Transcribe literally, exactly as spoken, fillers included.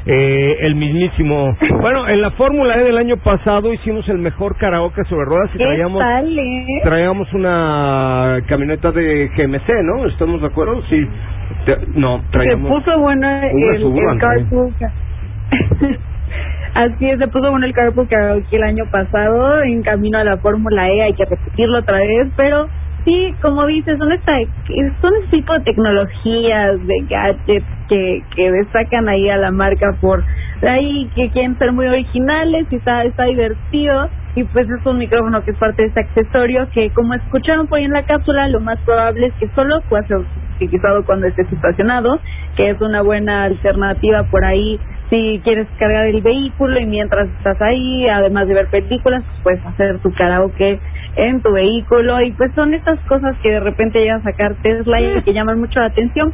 eh, el mismísimo. Bueno, en la Fórmula E del año pasado hicimos el mejor karaoke sobre ruedas y traíamos, tal, eh? traíamos una camioneta de G M C, ¿no? ¿Estamos de acuerdo? Sí. Te, no, traíamos... Se puso bueno el, el carpool. Así es, se puso bueno el carpool karaoke el año pasado en camino a la Fórmula E, hay que repetirlo otra vez, pero sí, como dices, son esta, son este tipo de tecnologías, de gadgets que, que destacan ahí a la marca por ahí, que quieren ser muy originales y está, está divertido. Y pues es un micrófono que es parte de este accesorio que, como escucharon por ahí en la cápsula, lo más probable es que solo pueda ser utilizado cuando esté situacionado, que es una buena alternativa por ahí si quieres cargar el vehículo y mientras estás ahí, además de ver películas, pues puedes hacer tu karaoke en tu vehículo. Y pues son estas cosas que de repente llegan a sacar Tesla y que llaman mucho la atención.